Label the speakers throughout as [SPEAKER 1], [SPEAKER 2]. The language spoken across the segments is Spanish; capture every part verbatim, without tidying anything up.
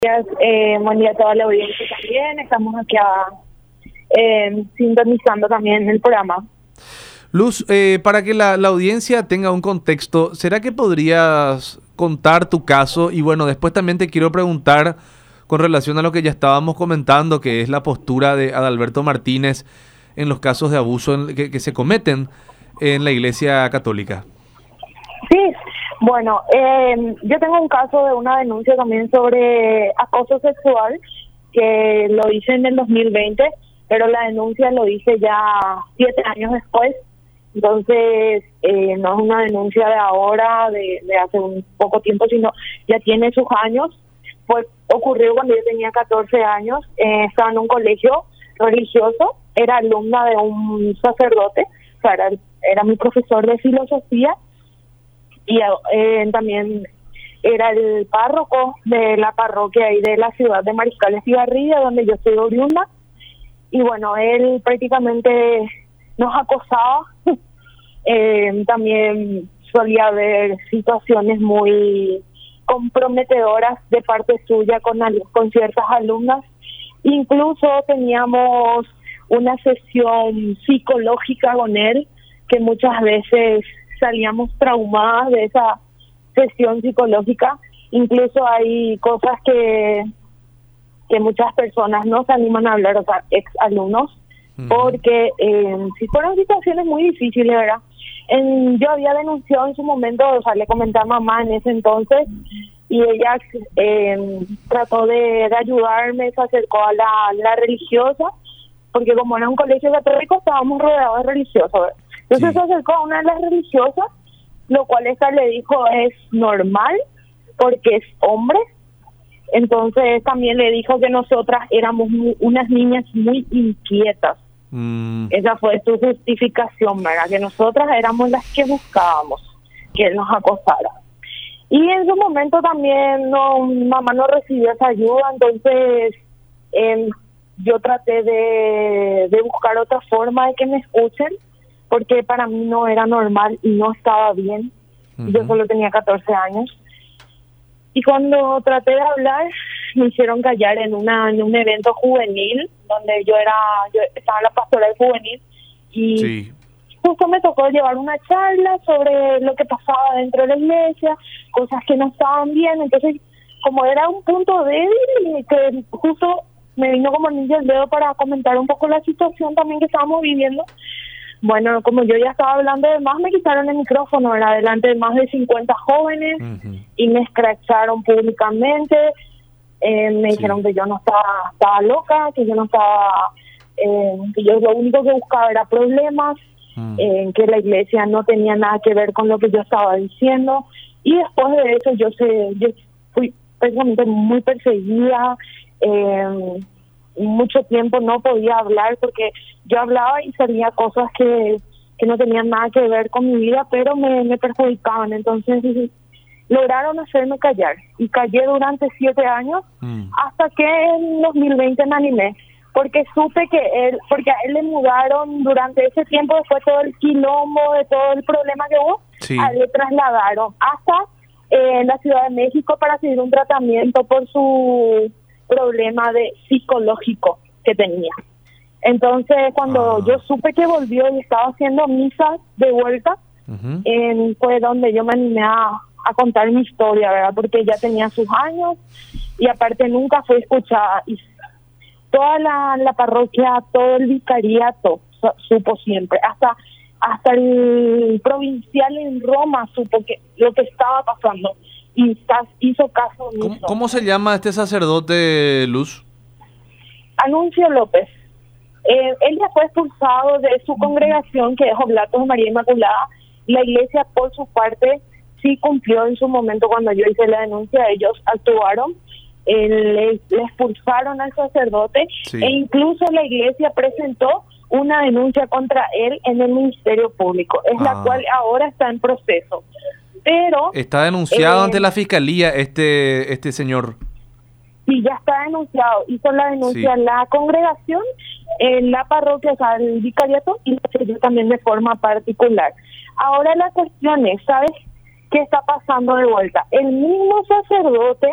[SPEAKER 1] Eh, buen día a toda la audiencia también. Estamos aquí a, eh, sintonizando también el programa.
[SPEAKER 2] Luz, eh, para que la, la audiencia tenga un contexto, ¿será que podrías contar tu caso? Y bueno, después también te quiero preguntar con relación a lo que ya estábamos comentando, que es la postura de Adalberto Martínez en los casos de abuso en, que, que se cometen en la Iglesia Católica.
[SPEAKER 1] Sí, bueno, eh, yo tengo un caso de una denuncia también sobre acoso sexual que lo hice en el dos mil veinte, pero la denuncia lo hice ya siete años después. Entonces, eh, no es una denuncia de ahora, de, de hace un poco tiempo, sino ya tiene sus años. Pues ocurrió cuando yo tenía catorce años, eh, estaba en un colegio religioso, era alumna de un sacerdote, o sea, era, era mi profesor de filosofía, y eh, también era el párroco de la parroquia ahí de la ciudad de Mariscal Estigarribia, donde yo soy oriunda. Y bueno, él prácticamente nos acosaba. eh, también solía haber situaciones muy comprometedoras de parte suya con, con ciertas alumnas. Incluso teníamos una sesión psicológica con él, que muchas veces salíamos traumadas de esa sesión psicológica. Incluso hay cosas que que muchas personas no se animan a hablar, o sea, ex alumnos, uh-huh. porque eh, si fueron situaciones muy difíciles, ¿verdad? En, yo había denunciado en su momento, o sea, le comenté a mamá en ese entonces, y ella eh, trató de, de ayudarme, se acercó a la, la religiosa, porque como era un colegio católico, estábamos rodeados de religiosos, ¿verdad? Entonces sí. Se acercó a una de las religiosas, lo cual esta le dijo es normal, porque es hombre. Entonces también le dijo que nosotras éramos muy, unas niñas muy inquietas. Mm. Esa fue su justificación, ¿verdad? Que nosotras éramos las que buscábamos que él nos acosara. Y en su momento también no, mamá no recibió esa ayuda, entonces eh, yo traté de, de buscar otra forma de que me escuchen, porque para mí no era normal y no estaba bien. Uh-huh. Yo solo tenía catorce años. Y cuando traté de hablar, me hicieron callar en una en un evento juvenil, donde yo era yo estaba en la pastoral juvenil, y sí. Justo me tocó llevar una charla sobre lo que pasaba dentro de la iglesia, cosas que no estaban bien. Entonces, como era un punto débil, que justo me vino como anillo al dedo para comentar un poco la situación también que estábamos viviendo. Bueno, como yo ya estaba hablando de más, me quitaron el micrófono, era delante de más de cincuenta jóvenes, uh-huh. y me escracharon públicamente, eh, me sí. dijeron que yo no estaba, estaba loca, que yo no estaba, eh, que yo lo único que buscaba era problemas, uh-huh. eh, que la iglesia no tenía nada que ver con lo que yo estaba diciendo. Y después de eso yo, sé, yo fui precisamente muy perseguida, eh, mucho tiempo no podía hablar porque yo hablaba y salía cosas que, que no tenían nada que ver con mi vida, pero me, me perjudicaban. Entonces lograron hacerme callar y callé durante siete años, mm. hasta que en dos mil veinte me animé, porque supe que él, porque a él le mudaron durante ese tiempo, después todo el quilombo de todo el problema que hubo, sí. a él le trasladaron hasta eh, la Ciudad de México para seguir un tratamiento por su problema de psicológico que tenía. Entonces cuando ah. yo supe que volvió y estaba haciendo misas de vuelta, uh-huh. eh, fue donde yo me animé a, a contar mi historia, ¿verdad? Porque ya tenía sus años y aparte nunca fue escuchada, y toda la, la parroquia, todo el vicariato supo siempre, hasta hasta el provincial en Roma supo que lo que estaba pasando. Y hizo caso omiso.
[SPEAKER 2] ¿Cómo, ¿Cómo se llama este sacerdote, Luz?
[SPEAKER 1] Anuncio López. Eh, él ya fue expulsado de su congregación, que es Oblatos de María Inmaculada. La iglesia, por su parte, sí cumplió en su momento cuando yo hice la denuncia. Ellos actuaron, eh, le, le expulsaron al sacerdote, sí. e incluso la iglesia presentó una denuncia contra él en el Ministerio Público. Es ah. la cual ahora está en proceso. Pero
[SPEAKER 2] está denunciado eh, ante la fiscalía este este señor.
[SPEAKER 1] Sí, ya está denunciado. Hizo la denuncia sí. la congregación, en la parroquia, o sea, el vicariato, y yo también de forma particular. Ahora la cuestión es, ¿sabes qué está pasando de vuelta? El mismo sacerdote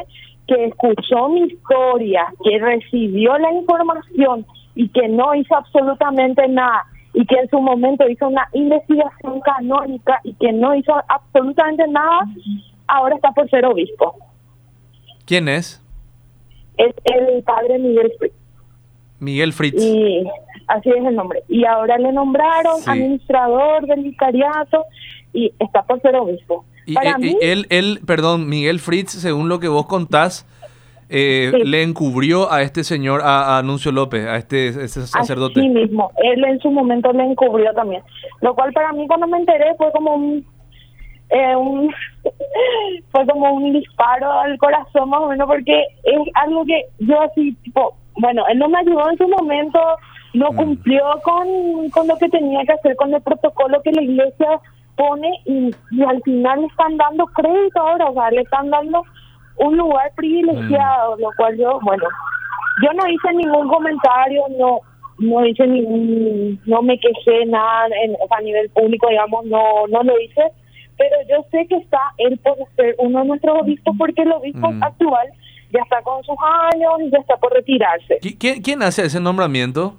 [SPEAKER 1] que escuchó mi historia, que recibió la información y que no hizo absolutamente nada, y que en su momento hizo una investigación canónica y que no hizo absolutamente nada, ahora está por ser obispo.
[SPEAKER 2] ¿Quién es?
[SPEAKER 1] Es el padre Miguel Fritz.
[SPEAKER 2] Miguel Fritz.
[SPEAKER 1] Y así es el nombre. Y ahora le nombraron
[SPEAKER 2] Sí.
[SPEAKER 1] administrador del vicariato y está por ser obispo.
[SPEAKER 2] Y,
[SPEAKER 1] Para
[SPEAKER 2] eh,
[SPEAKER 1] mí,
[SPEAKER 2] él, él, perdón, Miguel Fritz, según lo que vos contás, eh,
[SPEAKER 1] Sí.
[SPEAKER 2] le encubrió a este señor, a, a Anuncio López, a este, este sacerdote.
[SPEAKER 1] así mismo, él en su momento le encubrió también. Lo cual para mí cuando me enteré fue como un, eh, un fue como un disparo al corazón más o menos, porque es algo que yo así, tipo, bueno, él no me ayudó en su momento, no
[SPEAKER 2] Mm.
[SPEAKER 1] cumplió con, con lo que tenía que hacer, con el protocolo que la iglesia pone, y, y al final le están dando crédito ahora, o sea, le están dando un lugar privilegiado, lo cual yo, bueno, yo no hice ningún comentario, no no hice ningún, no me quejé nada en, o sea, a nivel público, digamos, no no lo hice, pero yo sé que está él por ser uno de nuestros obispos, porque el obispo
[SPEAKER 2] Mm.
[SPEAKER 1] actual ya está con sus años y ya está por retirarse,
[SPEAKER 2] ¿Qui- ¿Quién, quién hace ese nombramiento?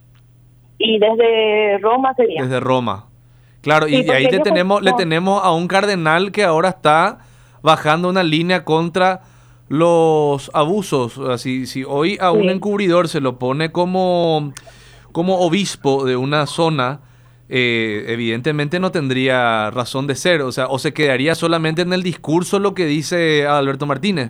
[SPEAKER 1] y desde Roma sería.
[SPEAKER 2] Desde Roma. Claro,
[SPEAKER 1] Sí,
[SPEAKER 2] y ahí
[SPEAKER 1] porque
[SPEAKER 2] te
[SPEAKER 1] ellos
[SPEAKER 2] tenemos, le
[SPEAKER 1] son-
[SPEAKER 2] tenemos a un cardenal que ahora está bajando una línea contra los abusos. O sea, si, si hoy a un
[SPEAKER 1] Sí.
[SPEAKER 2] encubridor se lo pone como, como obispo de una zona, eh, evidentemente no tendría razón de ser. O sea, o se quedaría solamente en el discurso lo que dice Alberto Martínez.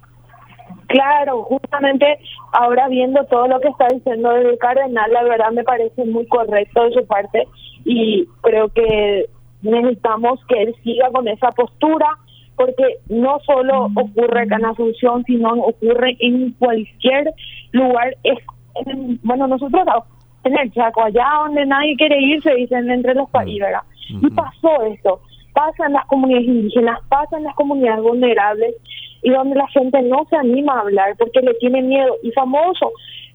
[SPEAKER 1] Claro, justamente ahora viendo todo lo que está diciendo el cardenal, la verdad me parece muy correcto de su parte, y creo que necesitamos que él siga con esa postura, porque no solo ocurre acá en Asunción, sino ocurre en cualquier lugar. Es, en- bueno, nosotros en el Chaco, allá donde nadie quiere ir, se dicen entre los países, ¿verdad? Y
[SPEAKER 2] Ujú.
[SPEAKER 1] pasó esto, pasa en las comunidades indígenas, pasa en las comunidades vulnerables, y donde la gente no se anima a hablar porque le tiene miedo, y famoso,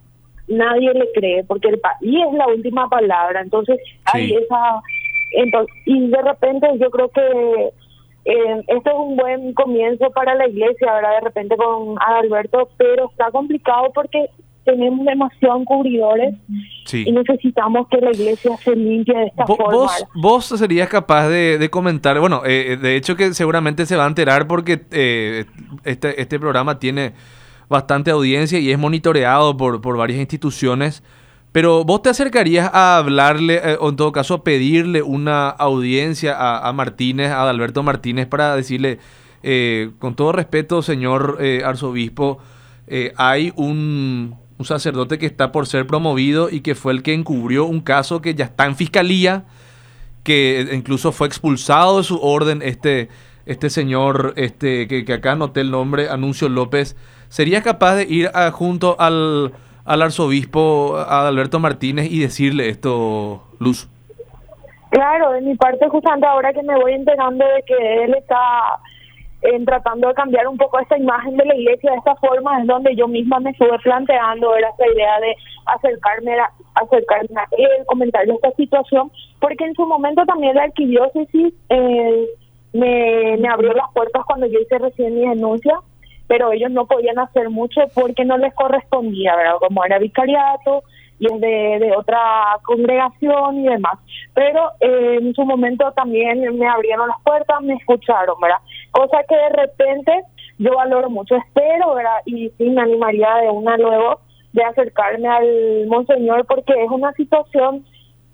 [SPEAKER 1] nadie le cree porque el país es la última palabra. Entonces hay
[SPEAKER 2] Sí.
[SPEAKER 1] esa, entonces, y de repente yo creo que eh, esto es un buen comienzo para la iglesia, ¿verdad? De repente con Adalberto, pero está complicado porque tenemos demasiados encubridores
[SPEAKER 2] Sí.
[SPEAKER 1] y necesitamos que la iglesia se limpie de esta
[SPEAKER 2] Vo-
[SPEAKER 1] forma.
[SPEAKER 2] Vos, vos serías capaz de, de comentar, bueno, eh, de hecho que seguramente se va a enterar porque eh, este, este programa tiene bastante audiencia y es monitoreado por, por varias instituciones, pero vos te acercarías a hablarle, eh, o en todo caso pedirle una audiencia a, a Martínez, a Adalberto Martínez, para decirle, eh, con todo respeto, señor eh, arzobispo, eh, hay un, un sacerdote que está por ser promovido y que fue el que encubrió un caso que ya está en fiscalía, que incluso fue expulsado de su orden este, este señor, este que, que acá anoté el nombre, Anuncio López. ¿Serías capaz de ir a- junto al, al arzobispo a Alberto Martínez y decirle esto, Luz?
[SPEAKER 1] Claro, de mi parte, justamente ahora que me voy enterando de que él está eh, tratando de cambiar un poco esta imagen de la iglesia de esta forma, es donde yo misma me estuve planteando, era esta idea de acercarme a, acercarme a él, comentarle esta situación, porque en su momento también la arquidiócesis eh, me, me abrió las puertas cuando yo hice recién mi denuncia, pero ellos no podían hacer mucho porque no les correspondía, ¿verdad? Como era vicariato y es de, de otra congregación y demás. Pero eh, en su momento también me abrieron las puertas, me escucharon, ¿verdad? Cosa que de repente yo valoro mucho, espero, ¿verdad? Y sí me animaría de una luego de acercarme al monseñor, porque es una situación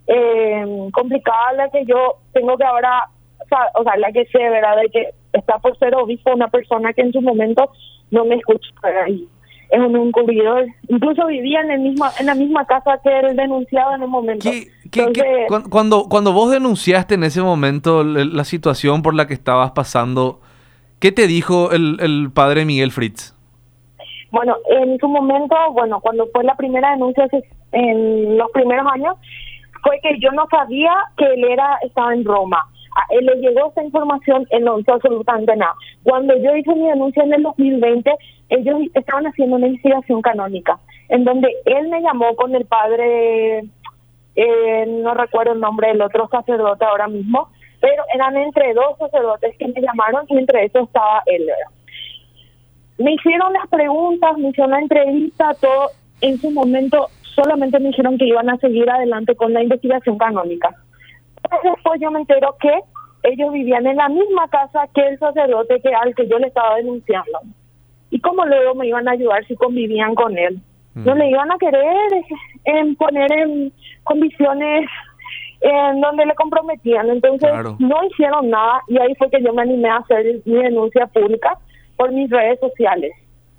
[SPEAKER 1] eh, complicada la que yo tengo que ahora, o sea, o sea, la que sé, ¿verdad? De que está por ser obispo una persona que en su momento no me escucha, ¿verdad? Y es un encubridor. Incluso vivía en el mismo, en la misma casa que el denunciado en un momento.
[SPEAKER 2] ¿Qué, qué-
[SPEAKER 1] Entonces,
[SPEAKER 2] qué- cuan- cuando, cuando vos denunciaste en ese momento la, la situación por la que estabas pasando, ¿qué te dijo el, el padre Miguel Fritz?
[SPEAKER 1] bueno, en su momento, bueno, cuando fue la primera denuncia hace- en los primeros años, fue que yo no sabía que él era estaba en Roma. A él le llegó esta información, él no hizo absolutamente nada. Cuando yo hice mi denuncia en el dos mil veinte, ellos estaban haciendo una investigación canónica, en donde él me llamó con el padre, eh, no recuerdo el nombre del otro sacerdote ahora mismo, pero eran entre dos sacerdotes que me llamaron y entre esos estaba él, ¿verdad? me hicieron las preguntas, me hicieron la entrevista, todo. En su momento solamente me dijeron que iban a seguir adelante con la investigación canónica. Pero después yo me entero que ellos vivían en la misma casa que el sacerdote que al que yo le estaba denunciando. ¿Y cómo luego me iban a ayudar si convivían con él? Mm. No le iban a querer en poner en condiciones en donde le comprometían. Entonces claro. no hicieron nada y ahí fue que yo me animé a hacer mi denuncia pública por mis redes sociales.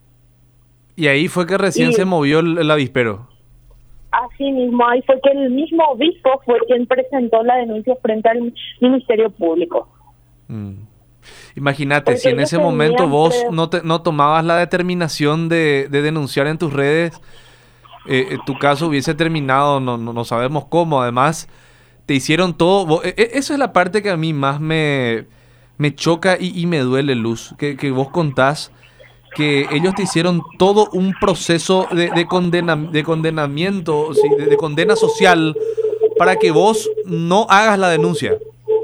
[SPEAKER 2] Y ahí fue que recién y, se movió el, el avispero.
[SPEAKER 1] Así mismo, ahí fue que el mismo obispo fue quien presentó la denuncia frente al Ministerio Público.
[SPEAKER 2] Mm. Imagínate, si en ese momento vos pre... no, te, no tomabas la determinación de, de denunciar en tus redes, eh, tu caso hubiese terminado, no, no, no sabemos cómo. Además, te hicieron todo. Vos, eh, eso es la parte que a mí más me, me choca y, y me duele, Luz, que, que vos contás que ellos te hicieron todo un proceso de, de, condena, de condenamiento, ¿sí? de, de condena social para que vos no hagas la denuncia.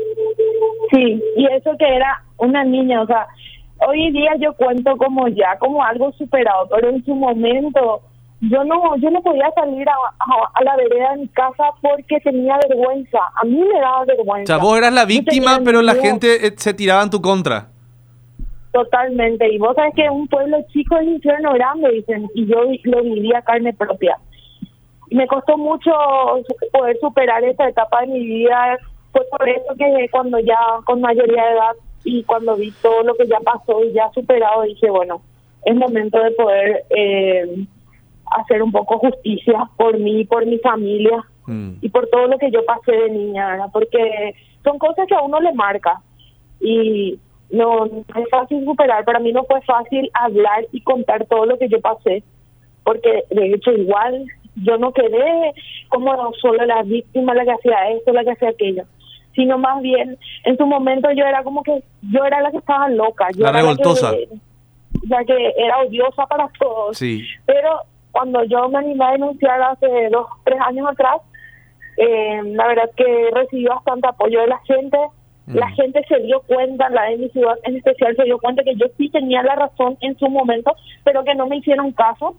[SPEAKER 1] Sí, y eso que era una niña, o sea, hoy en día yo cuento como ya, como algo superado, pero en su momento yo no yo no podía salir a, a, a la vereda de mi casa porque tenía vergüenza, a mí me daba vergüenza.
[SPEAKER 2] O sea, vos eras la víctima, pero la gente se tiraba en tu contra.
[SPEAKER 1] Totalmente, y vos sabés que un pueblo chico es infierno grande, dicen, y yo lo viví a carne propia. Y me costó mucho poder superar esa etapa de mi vida. Fue por eso que cuando ya con mayoría de edad y cuando vi todo lo que ya pasó y ya superado, dije, bueno, es momento de poder eh, hacer un poco justicia por mí, por mi familia mm. y por todo lo que yo pasé de niña, ¿verdad? Porque son cosas que a uno le marca y no, no es fácil superar. Para mí no fue fácil hablar y contar todo lo que yo pasé, porque de hecho igual yo no quedé como solo la víctima, la que hacía esto, la que hacía aquello, sino más bien en su momento yo era como que yo era la que estaba loca, yo
[SPEAKER 2] la
[SPEAKER 1] era
[SPEAKER 2] revoltosa,
[SPEAKER 1] la que, la que era odiosa para todos.
[SPEAKER 2] Sí.
[SPEAKER 1] Pero cuando yo me animé a denunciar hace dos, tres años atrás, eh, la verdad que recibí bastante apoyo de la gente. La gente se dio cuenta, la de mi ciudad en especial se dio cuenta que yo sí tenía la razón en su momento, pero que no me hicieron caso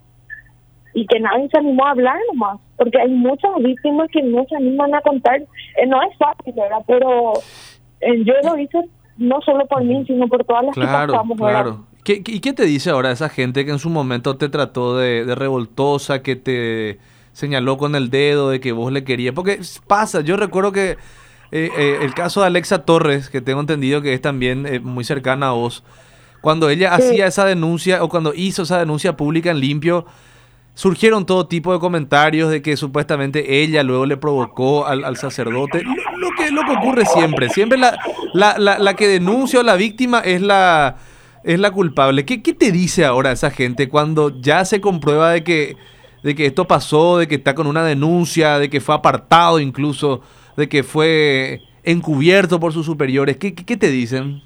[SPEAKER 1] y que nadie se animó a hablar nomás, porque hay muchas víctimas que no se animan a contar. Eh, no es fácil, ¿verdad? Pero eh, yo lo hice no solo por mí, sino por todas las
[SPEAKER 2] claro,
[SPEAKER 1] que pasamos, ¿verdad?
[SPEAKER 2] Claro. ¿Qué, ¿Y qué te dice ahora esa gente que en su momento te trató de, de revoltosa, que te señaló con el dedo de que vos le querías? Porque pasa, yo recuerdo que Eh, eh, el caso de Alexa Torres, que tengo entendido que es también eh, muy cercana a vos, cuando ella sí. hacía esa denuncia o cuando hizo esa denuncia pública en Limpio, surgieron todo tipo de comentarios de que supuestamente ella luego le provocó al, al sacerdote. Lo, lo, que, lo que ocurre siempre, siempre la, la, la, la que denuncia o la víctima es la, es la culpable. ¿Qué, ¿Qué te dice ahora esa gente cuando ya se comprueba de que, de que esto pasó, de que está con una denuncia, de que fue apartado incluso, de que fue encubierto por sus superiores? ¿Qué, qué, qué te dicen?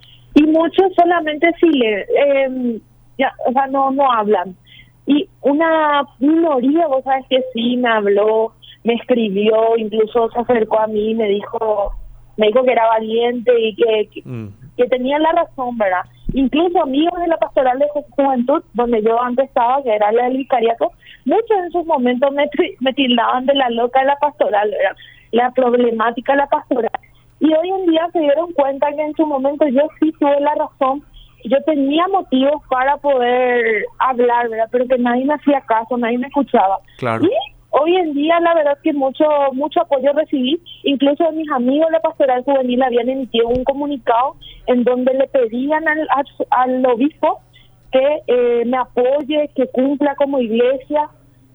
[SPEAKER 1] Y muchos solamente sí le, eh, ya, o sea, no, no hablan. Y una minoría, vos sabes que sí me habló, me escribió, incluso se acercó a mí, me dijo, me dijo que era valiente y que, que, mm. que tenía la razón, ¿verdad? Incluso amigos de la Pastoral de Juventud, donde yo antes estaba, que era la del vicariato, muchos en sus momentos me, me tildaban de la loca de la pastoral, ¿verdad? La problemática de la pastoral. Y hoy en día se dieron cuenta que en su momento yo sí tuve la razón, yo tenía motivos para poder hablar, ¿verdad? Pero que nadie me hacía caso, nadie me escuchaba.
[SPEAKER 2] Claro.
[SPEAKER 1] Y hoy en día la verdad que mucho mucho apoyo recibí, incluso mis amigos de la Pastoral Juvenil habían emitido un comunicado en donde le pedían al, al, al obispo que eh, me apoye, que cumpla como iglesia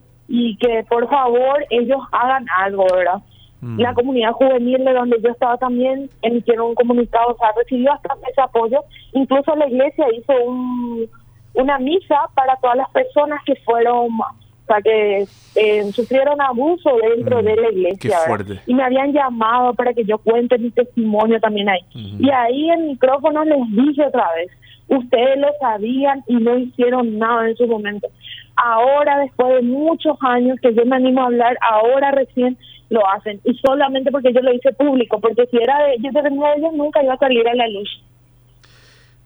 [SPEAKER 1] y que por favor ellos hagan algo, ¿verdad? Mm. La comunidad juvenil de donde yo estaba también emitieron un comunicado, o sea, recibió bastante ese apoyo. Incluso la iglesia hizo un, una misa para todas las personas que fueron, o sea, que eh, sufrieron abuso dentro mm. de la iglesia,
[SPEAKER 2] Qué fuerte.
[SPEAKER 1] Y me habían llamado para que yo cuente mi testimonio también ahí. Mm. Y ahí en micrófono les dije otra vez, ustedes lo sabían y no hicieron nada en su momento. Ahora, después de muchos años que yo me animo a hablar, ahora recién lo hacen. Y solamente porque yo lo hice público, porque si era de ellos, de ellos nunca iba a salir a la luz.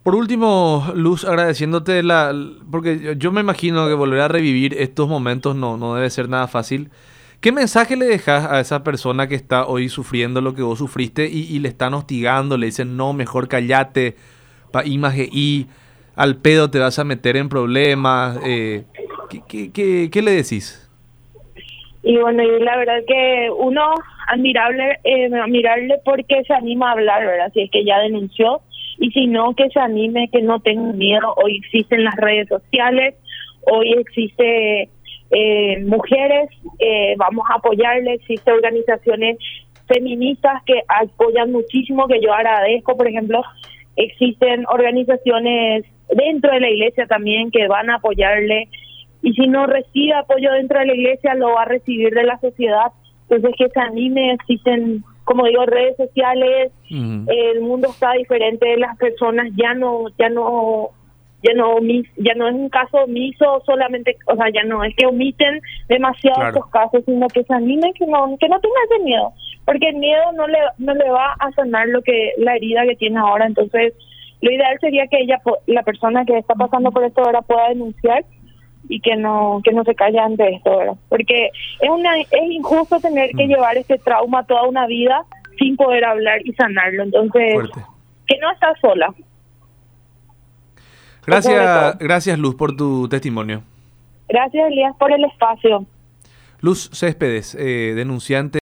[SPEAKER 2] Por último, Luz, agradeciéndote la... Porque yo yo me imagino que volver a revivir estos momentos no, no debe ser nada fácil. ¿Qué mensaje le dejas a esa persona que está hoy sufriendo lo que vos sufriste y, y le están hostigando? Le dicen, no, mejor callate, pa imagen y al pedo te vas a meter en problemas. Eh, ¿qué, qué, qué, qué le decís?
[SPEAKER 1] Y bueno, y la verdad que uno admirable, eh, admirable porque se anima a hablar, ¿verdad? Si es que ya denunció, y si no, que se anime, que no tenga miedo. Hoy existen las redes sociales, hoy existe eh, mujeres, eh, vamos a apoyarle, existen organizaciones feministas que apoyan muchísimo, que yo agradezco. Por ejemplo, existen organizaciones dentro de la iglesia también que van a apoyarle, y si no recibe apoyo dentro de la iglesia, lo va a recibir de la sociedad. Entonces, que se anime. Existen, como digo, redes sociales. Uh-huh. El mundo está diferente, las personas ya no ya no ya no ya no es un caso omiso solamente, o sea, ya no es que omiten demasiado claro. estos casos, sino que se animen, que no que no tengan ese miedo, porque el miedo no le no le va a sanar lo que la herida que tiene ahora. Entonces, lo ideal sería que ella, la persona que está pasando por esto ahora, pueda denunciar y que no que no se calle ante esto, ¿verdad? Porque es una es injusto tener que mm. llevar este trauma toda una vida sin poder hablar y sanarlo. Entonces, fuerte. Que no está sola.
[SPEAKER 2] Gracias, gracias Luz por tu testimonio.
[SPEAKER 1] Gracias, Elías, por el espacio.
[SPEAKER 2] Luz Céspedes, eh, denunciante